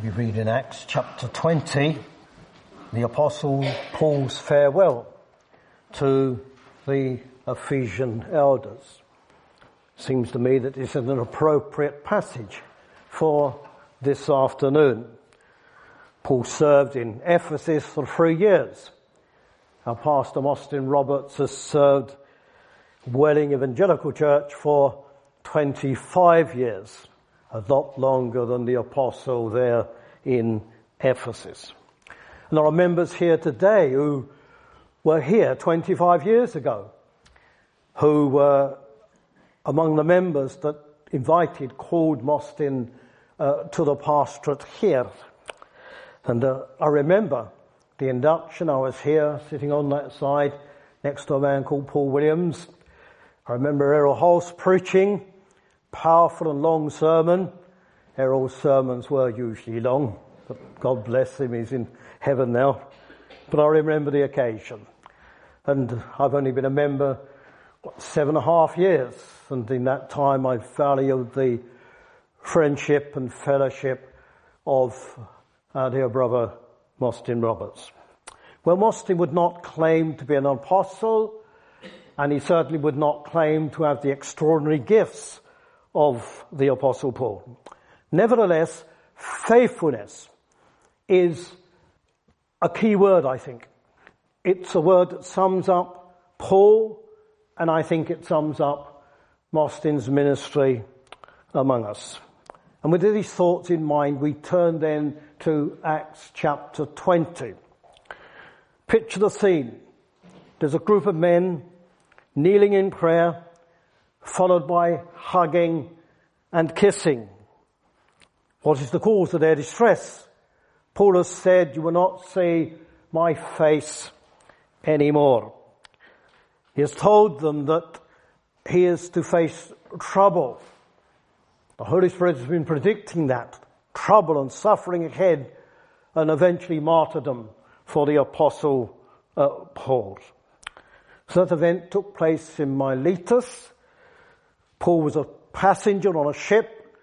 We read in Acts chapter 20, the Apostle Paul's farewell to the Ephesian elders. Seems to me that this is an appropriate passage for this afternoon. Paul served in Ephesus for 3 years. Our pastor, Mostyn Roberts, has served Welling Evangelical Church for 25 years, a lot longer than the apostle there in Ephesus. And there are members here today who were here 25 years ago, who were among the members that called Mostyn to the pastorate here. And I remember the induction. I was here sitting on that side next to a man called Paul Williams. I remember Errol Hulse preaching, powerful and long sermon. Errol's sermons were usually long, but God bless him, he's in heaven now. But I remember the occasion. And I've only been a member 7.5 years, and in that time I valued the friendship and fellowship of our dear brother Mostyn Roberts. Well, Mostyn would not claim to be an apostle, and he certainly would not claim to have the extraordinary gifts of the Apostle Paul. Nevertheless, faithfulness is a key word, I think. It's a word that sums up Paul, and I think it sums up Mostyn's ministry among us. And with these thoughts in mind, we turn then to Acts chapter 20. Picture the scene. There's a group of men kneeling in prayer, followed by hugging and kissing. What is the cause of their distress? Paul has said, "You will not see my face anymore." He has told them that he is to face trouble. The Holy Spirit has been predicting that. Trouble and suffering ahead, and eventually martyrdom for the Apostle Paul. So that event took place in Miletus. Paul was a passenger on a ship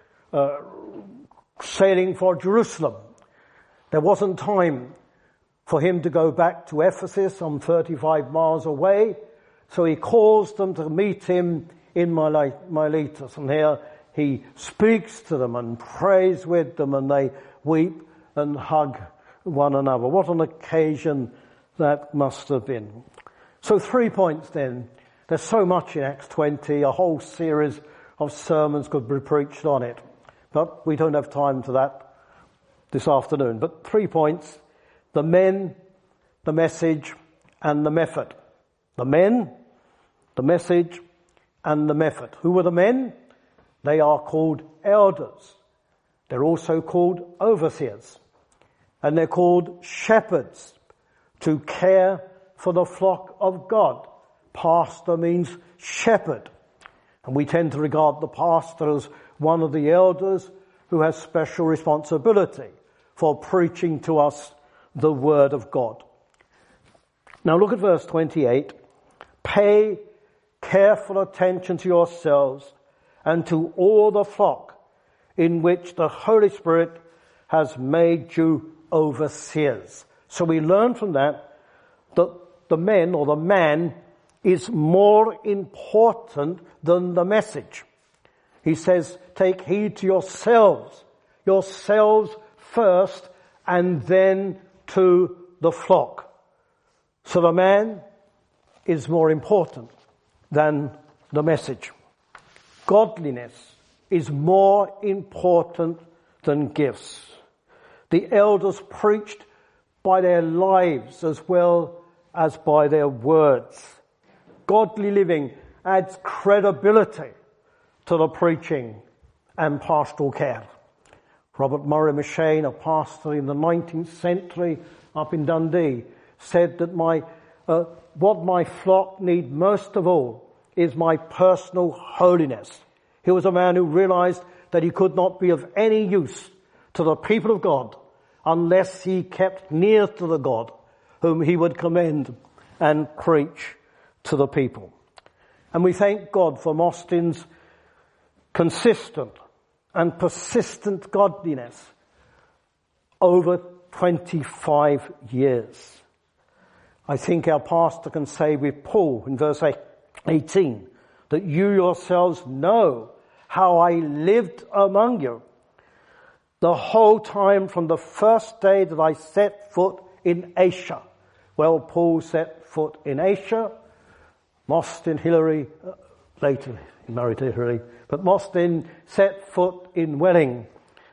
sailing for Jerusalem. There wasn't time for him to go back to Ephesus, some 35 miles away, so he caused them to meet him in Miletus. And here he speaks to them and prays with them, and they weep and hug one another. What an occasion that must have been. So 3 points then. There's so much in Acts 20, a whole series of sermons could be preached on it. But we don't have time for that this afternoon. But 3 points: the men, the message, and the method. The men, the message, and the method. Who were the men? They are called elders. They're also called overseers. And they're called shepherds, to care for the flock of God. Pastor means shepherd. And we tend to regard the pastor as one of the elders who has special responsibility for preaching to us the word of God. Now look at verse 28. Pay careful attention to yourselves and to all the flock in which the Holy Spirit has made you overseers. So we learn from that the men, or the man, is more important than the message. He says, take heed to yourselves first, and then to the flock. So the man is more important than the message. Godliness is more important than gifts. The elders preached by their lives as well as by their words. Godly living adds credibility to the preaching and pastoral care. Robert Murray M'Cheyne, a pastor in the 19th century up in Dundee, said that what my flock need most of all is my personal holiness. He was a man who realized that he could not be of any use to the people of God unless he kept near to the God whom he would commend and preach to the people. And we thank God for Mostyn's consistent and persistent godliness over 25 years. I think our pastor can say with Paul in verse 18 that you yourselves know how I lived among you the whole time from the first day that I set foot in Asia. Well, Paul set foot in Asia. Mostyn Hilary, later he married Hilary, but Mostyn set foot in Welling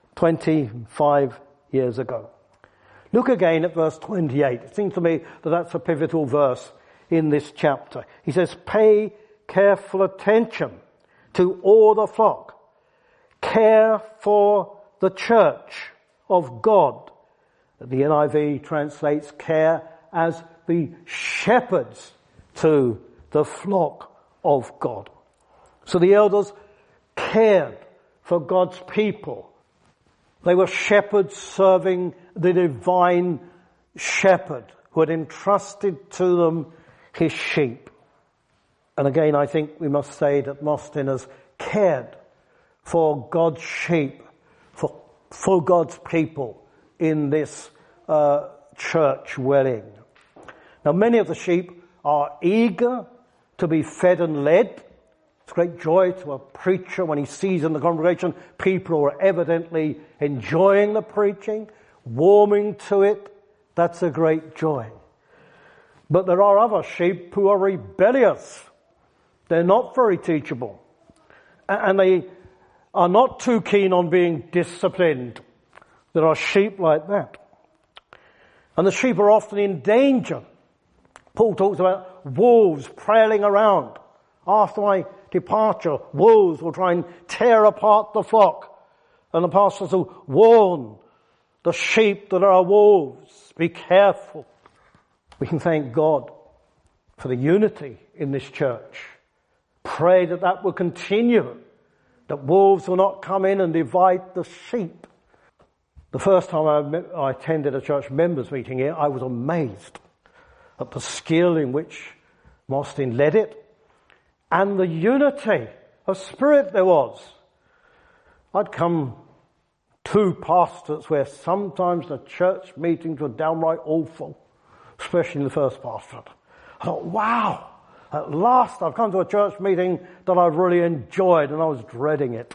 25 years ago. Look again at verse 28. It seems to me that that's a pivotal verse in this chapter. He says, pay careful attention to all the flock. Care for the church of God. The NIV translates care as the shepherds to the flock of God. So the elders cared for God's people. They were shepherds serving the divine shepherd who had entrusted to them his sheep. And again, I think we must say that Mostyn has cared for God's sheep, for God's people in this church Welling. Now, many of the sheep are eager to be fed and led. It's great joy to a preacher when he sees in the congregation people who are evidently enjoying the preaching, warming to it. That's a great joy. But there are other sheep who are rebellious. They're not very teachable. And they are not too keen on being disciplined. There are sheep like that. And the sheep are often in danger. Paul talks about wolves prowling around. After my departure, wolves will try and tear apart the flock. And the pastors will warn the sheep that are wolves. Be careful. We can thank God for the unity in this church. Pray that that will continue, that wolves will not come in and divide the sheep. The first time I attended a church members meeting here, I was amazed at the skill in which Mostyn led it and the unity of spirit there was. I'd come to pastors where sometimes the church meetings were downright awful, especially in the first pastorate. I thought, wow, at last I've come to a church meeting that I've really enjoyed, and I was dreading it.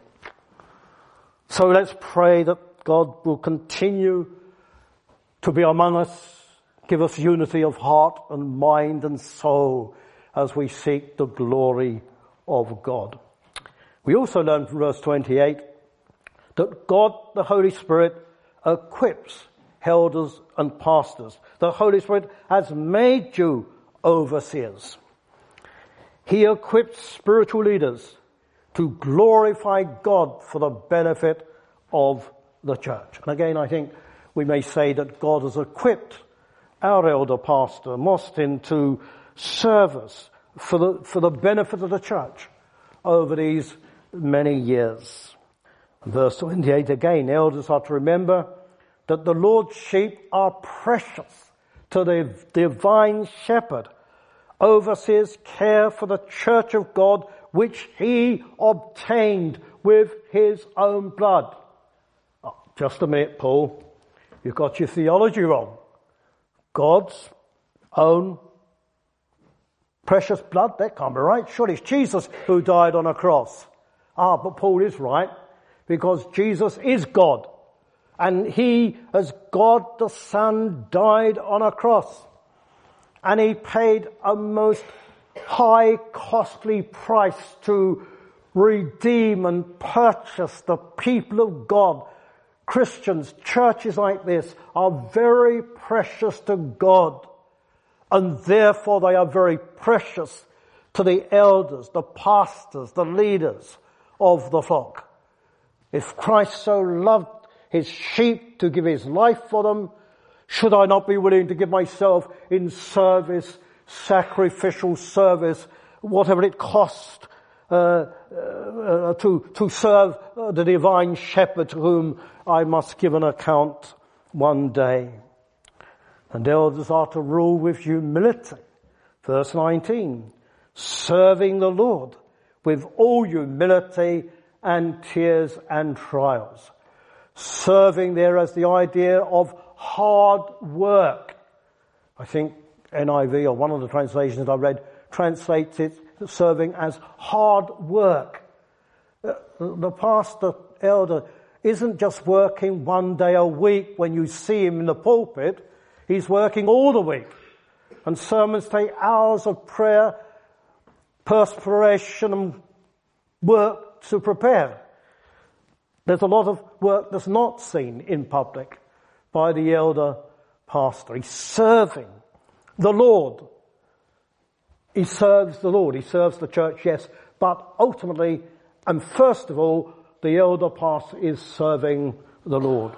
So let's pray that God will continue to be among us, give us unity of heart and mind and soul as we seek the glory of God. We also learn from verse 28 that God, the Holy Spirit, equips elders and pastors. The Holy Spirit has made you overseers. He equips spiritual leaders to glorify God for the benefit of the church. And again, I think we may say that God has equipped our elder pastor, Mostyn, to serve us for the benefit of the church over these many years. Verse 28 again, elders are to remember that the Lord's sheep are precious to the divine shepherd. Overseers care for the church of God, which he obtained with his own blood. Oh, just a minute, Paul. You've got your theology wrong. God's own precious blood, that can't be right. Surely it's Jesus who died on a cross. But Paul is right, because Jesus is God. And he, as God the Son, died on a cross. And he paid a most high, costly price to redeem and purchase the people of God. Christians, churches like this are very precious to God. And therefore they are very precious to the elders, the pastors, the leaders of the flock. If Christ so loved his sheep to give his life for them, should I not be willing to give myself in service, sacrificial service, whatever it cost, to serve the divine shepherd to whom I must give an account one day? And elders are to rule with humility. Verse 19, serving the Lord with all humility and tears and trials. Serving there as the idea of hard work. I think NIV, or one of the translations that I read, translates it serving as hard work. The pastor, elder, isn't just working one day a week when you see him in the pulpit. He's working all the week. And sermons take hours of prayer, perspiration and work to prepare. There's a lot of work that's not seen in public by the elder pastor. He's serving the Lord. He serves the Lord. He serves the church, yes, but ultimately and first of all, the elder pastor is serving the Lord.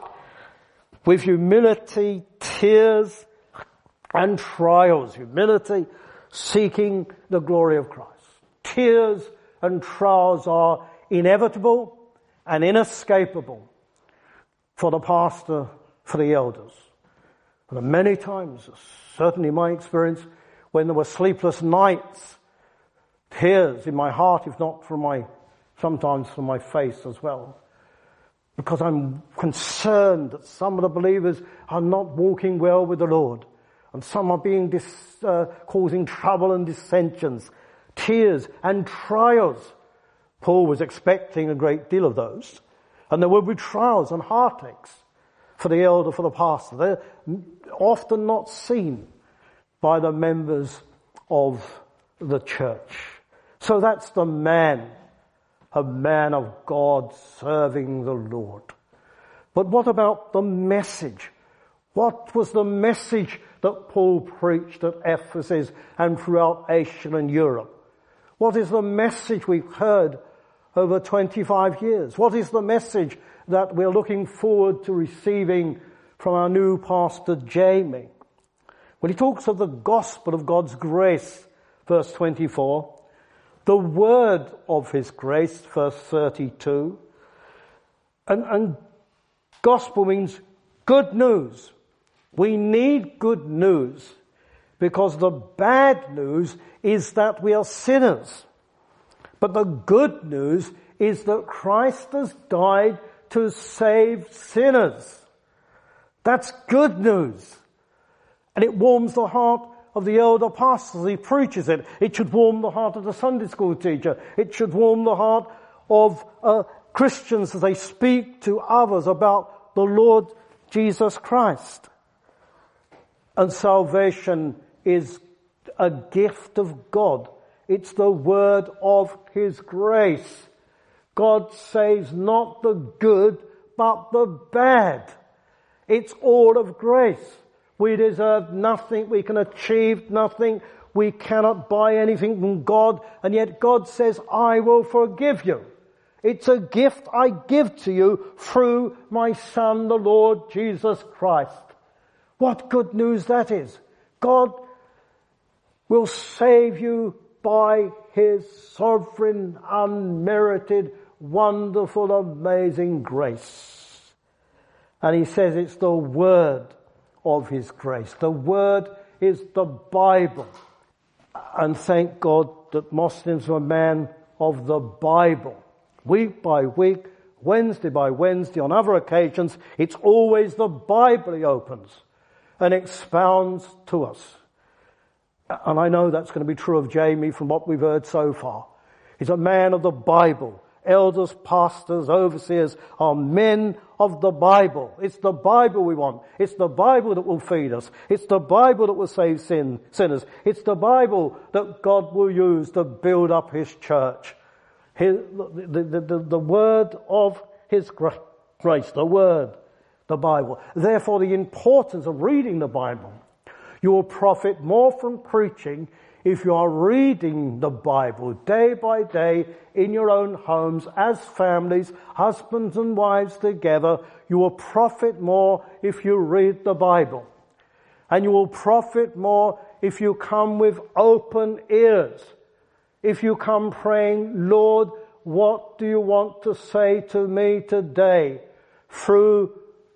With humility, tears and trials. Humility, seeking the glory of Christ. Tears and trials are inevitable and inescapable for the pastor, for the elders. And many times, certainly in my experience, when there were sleepless nights, tears in my heart, if not sometimes from my face as well. Because I'm concerned that some of the believers are not walking well with the Lord. And some are being causing trouble and dissensions, tears and trials. Paul was expecting a great deal of those. And there will be trials and heartaches for the elder, for the pastor. They're often not seen by the members of the church. So that's the man, a man of God serving the Lord. But what about the message? What was the message that Paul preached at Ephesus and throughout Asia and Europe? What is the message we've heard over 25 years? What is the message that we're looking forward to receiving from our new pastor, Jamie? When he talks of the gospel of God's grace, verse 24, the word of his grace, verse 32, and gospel means good news. We need good news because the bad news is that we are sinners. But the good news is that Christ has died to save sinners. That's good news. And it warms the heart of the elder pastor as he preaches it. It should warm the heart of the Sunday school teacher. It should warm the heart of Christians as they speak to others about the Lord Jesus Christ. And salvation is a gift of God. It's the word of his grace. God saves not the good, but the bad. It's all of grace. We deserve nothing. We can achieve nothing. We cannot buy anything from God. And yet God says, I will forgive you. It's a gift I give to you through my Son, the Lord Jesus Christ. What good news that is. God will save you by his sovereign, unmerited, wonderful, amazing grace. And he says it's the word of his grace. The word is the Bible. And thank God that Muslims are a man of the Bible. Week by week, Wednesday by Wednesday, on other occasions, it's always the Bible he opens and expounds to us. And I know that's going to be true of Jamie from what we've heard so far. He's a man of the Bible. Elders, pastors, overseers are men of the Bible. It's the Bible we want. It's the Bible that will feed us. It's the Bible that will save sinners. It's the Bible that God will use to build up his church. The word of his grace, the word, the Bible. Therefore, the importance of reading the Bible. You will profit more from preaching if you are reading the Bible day by day in your own homes as families, husbands and wives together. You will profit more if you read the Bible. And you will profit more if you come with open ears. If you come praying, Lord, what do you want to say to me today through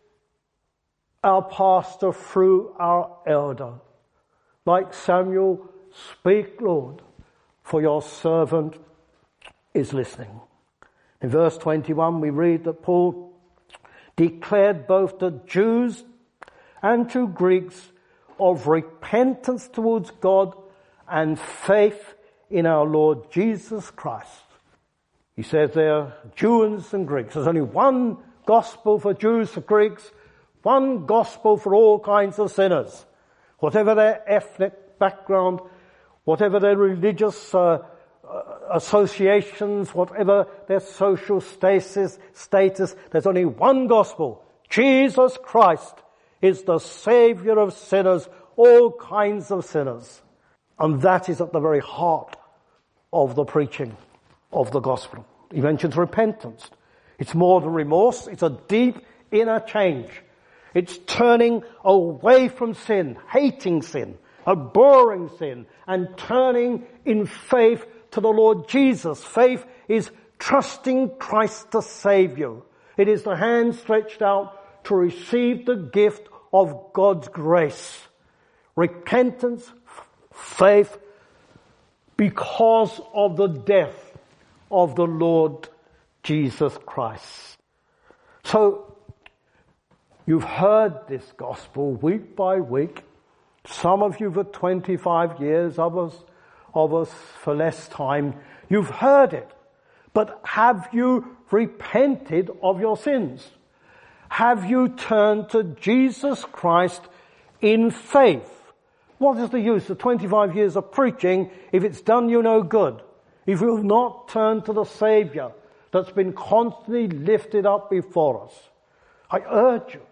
our pastor, through our elder? Like Samuel, speak, Lord, for your servant is listening. In verse 21, we read that Paul declared both to Jews and to Greeks of repentance towards God and faith in our Lord Jesus Christ. He says there, Jews and Greeks. There's only one gospel for Jews, for Greeks, one gospel for all kinds of sinners. Whatever their ethnic background, whatever their religious associations, whatever their social status, there's only one gospel. Jesus Christ is the Saviour of sinners, all kinds of sinners. And that is at the very heart of the preaching of the gospel. He mentions repentance. It's more than remorse. It's a deep inner change. It's turning away from sin, hating sin, abhorring sin, and turning in faith to the Lord Jesus. Faith is trusting Christ to save you. It is the hand stretched out to receive the gift of God's grace. Repentance, faith, because of the death of the Lord Jesus Christ. So, you've heard this gospel week by week. Some of you for 25 years, others for less time. You've heard it. But have you repented of your sins? Have you turned to Jesus Christ in faith? What is the use of 25 years of preaching if it's done you no good? If you have not turned to the Saviour that's been constantly lifted up before us. I urge you,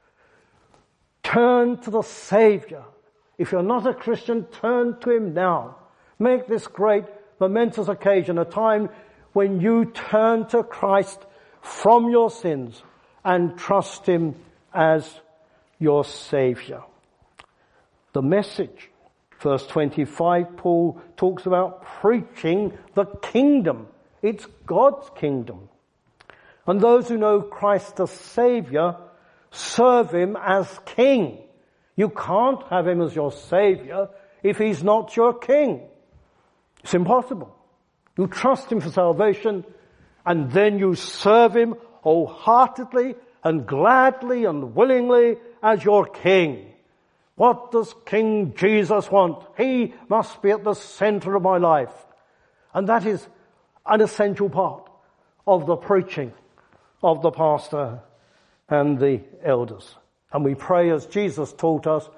turn to the Saviour. If you're not a Christian, turn to Him now. Make this great momentous occasion a time when you turn to Christ from your sins and trust Him as your Saviour. The message, verse 25, Paul talks about preaching the kingdom. It's God's kingdom. And those who know Christ as Saviour serve Him as King. You can't have Him as your Saviour if He's not your King. It's impossible. You trust Him for salvation, and then you serve Him wholeheartedly and gladly and willingly as your King. What does King Jesus want? He must be at the center of my life. And that is an essential part of the preaching of the pastor and the elders. And we pray as Jesus taught us,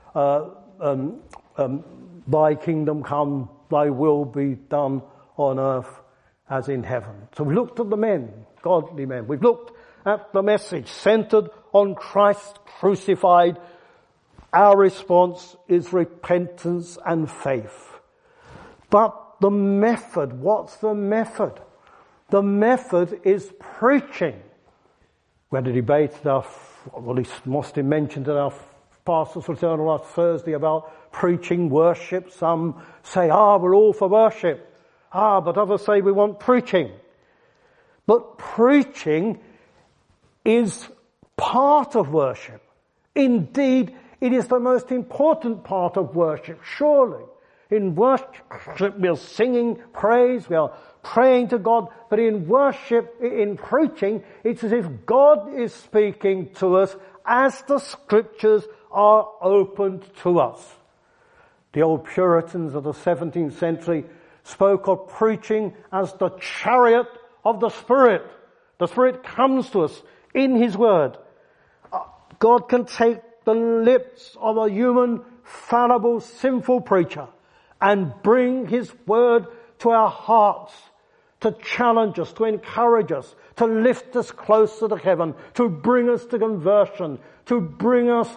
thy kingdom come, thy will be done on earth as in heaven. So we looked at the men, godly men. We've looked at the message centered on Christ crucified. Our response is repentance and faith. But the method, what's the method? The method is preaching. We had a debate at our, well, at least Mostin mentioned at our Pastors' Fraternal last Thursday about preaching worship. Some say, we're all for worship. But others say we want preaching. But preaching is part of worship. Indeed, it is the most important part of worship, surely. In worship, we are singing praise, we are praying to God, but in worship, in preaching, it's as if God is speaking to us as the Scriptures are opened to us. The old Puritans of the 17th century spoke of preaching as the chariot of the Spirit. The Spirit comes to us in His Word. God can take the lips of a human, fallible, sinful preacher and bring His Word to our hearts, to challenge us, to encourage us, to lift us closer to heaven, to bring us to conversion, to bring us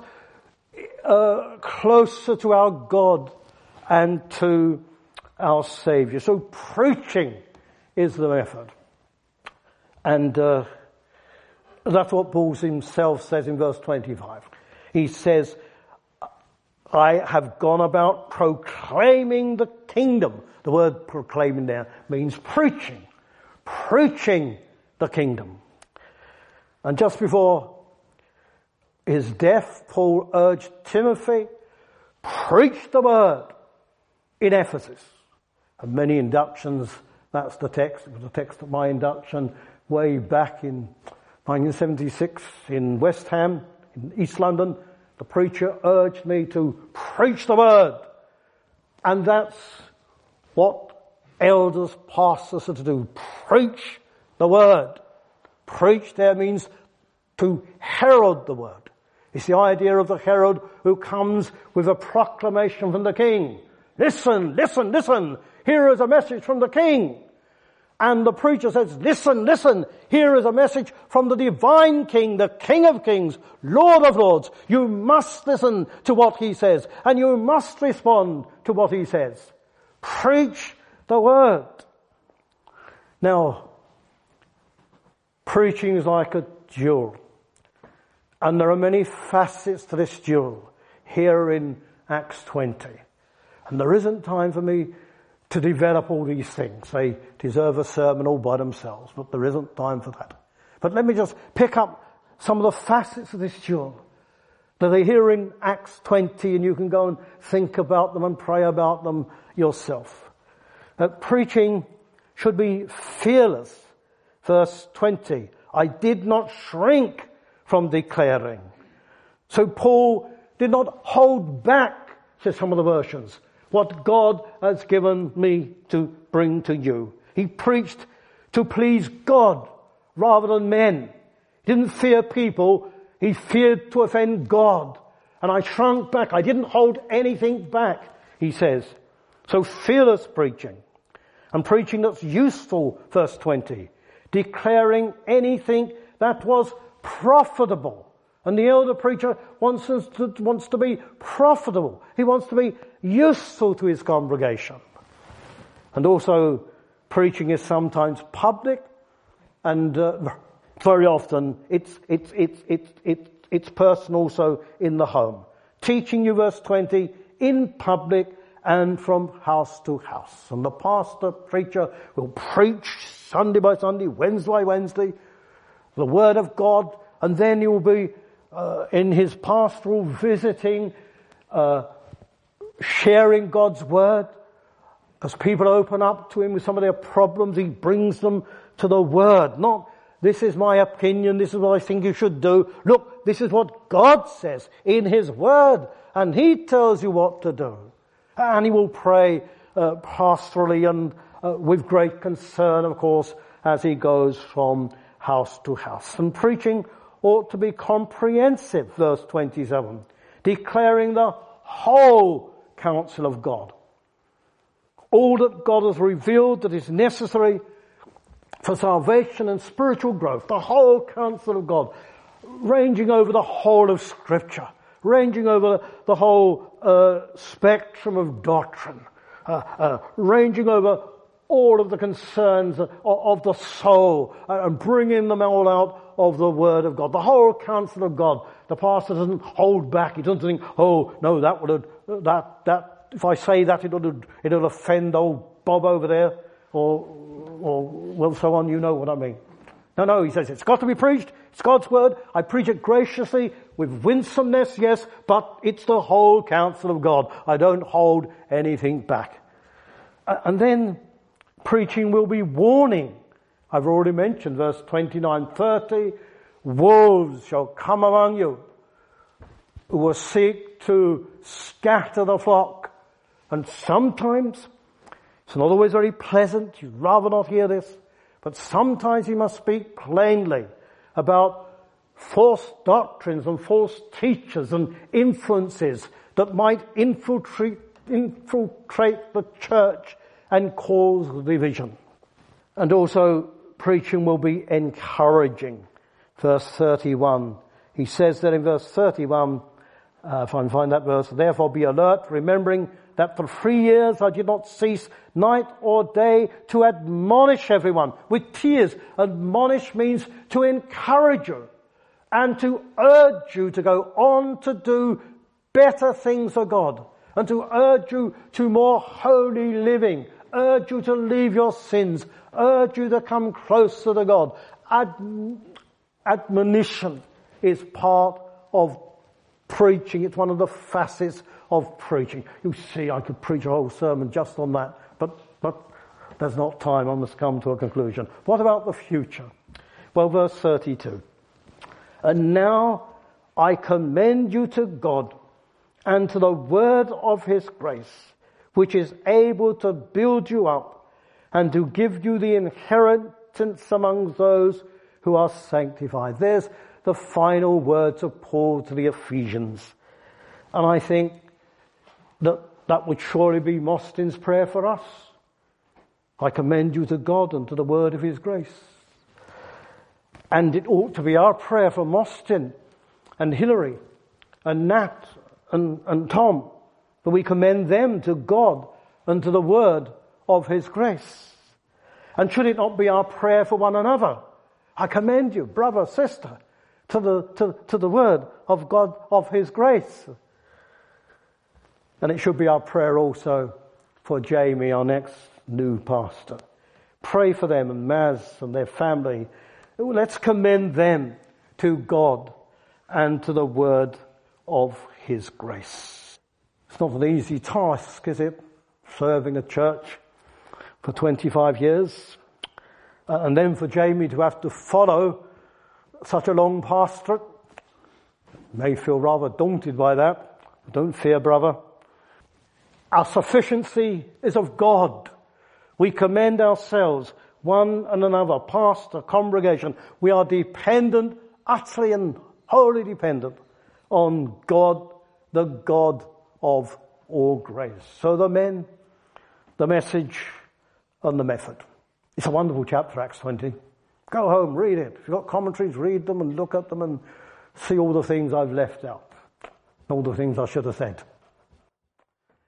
closer to our God and to our Saviour. So preaching is the method. And that's what Paul himself says in verse 25. He says, I have gone about proclaiming the kingdom. The word proclaiming there means preaching the kingdom. And just before his death, Paul urged Timothy, preach the word in Ephesus. And many inductions, that's the text. It was the text of my induction way back in 1976 in West Ham, in East London, the preacher urged me to preach the word. And that's what elders, pastors are to do. Preach the word. Preach there means to herald the word. It's the idea of the herald who comes with a proclamation from the king. Listen, listen, listen. Here is a message from the king. And the preacher says, listen, listen. Here is a message from the divine king, the King of kings, Lord of lords. You must listen to what he says. And you must respond to what he says. Preach the word. Now, preaching is like a jewel. And there are many facets to this jewel here in Acts 20. And there isn't time for me to develop all these things. They deserve a sermon all by themselves, but there isn't time for that. But let me just pick up some of the facets of this jewel that are here in Acts 20, and you can go and think about them and pray about them yourself. That preaching should be fearless. Verse 20, I did not shrink from declaring. So Paul did not hold back, says some of the versions, what God has given me to bring to you. He preached to please God rather than men. He didn't fear people. He feared to offend God. And I shrunk back. I didn't hold anything back, he says. So fearless preaching. And preaching that's useful, verse 20. Declaring anything that was profitable. And the elder preacher wants to be profitable. He wants to be useful to his congregation. And also, preaching is sometimes public, and very often it's personal, also in the home. Teaching you, verse 20, in public and from house to house. And the pastor, preacher will preach Sunday by Sunday, Wednesday by Wednesday, the word of God, and then he will be in his pastoral visiting, sharing God's word. As people open up to him with some of their problems, he brings them to the word. Not, this is my opinion, this is what I think you should do. Look, this is what God says in his word, and he tells you what to do. And he will pray pastorally and with great concern, of course, as he goes from house to house. And preaching ought to be comprehensive, verse 27, declaring the whole counsel of God. All that God has revealed that is necessary for salvation and spiritual growth, the whole counsel of God, ranging over the whole of Scripture, ranging over the whole spectrum of doctrine, ranging over all of the concerns of the soul, and bringing them all out of the Word of God. The whole counsel of God. The pastor doesn't hold back. He doesn't think, oh, no, if I say that, it'll offend old Bob over there, or well, so on, you know what I mean. No, he says, it's got to be preached. It's God's word. I preach it graciously, with winsomeness, yes, but it's the whole counsel of God. I don't hold anything back. And then preaching will be warning. I've already mentioned verse 29-30. Wolves shall come among you, who will seek to scatter the flock. And sometimes, it's not always very pleasant, you'd rather not hear this, but sometimes you must speak plainly about false doctrines and false teachers and influences that might infiltrate the church and cause division. And also, preaching will be encouraging. Verse 31. He says that in verse 31, if I can find that verse, therefore be alert, remembering that for 3 years I did not cease night or day to admonish everyone with tears. Admonish means to encourage you and to urge you to go on to do better things for God, and to urge you to more holy living, urge you to leave your sins, urge you to come closer to God. Admonition is part of preaching. It's one of the facets of preaching. You see, I could preach a whole sermon just on that, but there's not time. I must come to a conclusion. What about the future? Well, verse 32. And now I commend you to God and to the word of his grace, which is able to build you up and to give you the inheritance among those who are sanctified. There's the final words of Paul to the Ephesians. And I think that would surely be Mostyn's prayer for us. I commend you to God and to the word of his grace. And it ought to be our prayer for Mostyn and Hilary and Nat and Tom, that we commend them to God and to the word of his grace. And should it not be our prayer for one another? I commend you, brother, sister, to the word of God, of his grace. And it should be our prayer also for Jamie, our next new pastor. Pray for them and Maz and their family. Let's commend them to God and to the word of his grace. It's not an easy task, is it? Serving a church for 25 years. And then for Jamie to have to follow such a long pastorate. May feel rather daunted by that. Don't fear, brother. Our sufficiency is of God. We commend ourselves, one and another, pastor, congregation. We are dependent, utterly and wholly dependent on God, the God of all grace. So the men, the message, and the method. It's a wonderful chapter, Acts 20. Go home, read it. If you've got commentaries, read them and look at them and see all the things I've left out. All the things I should have said.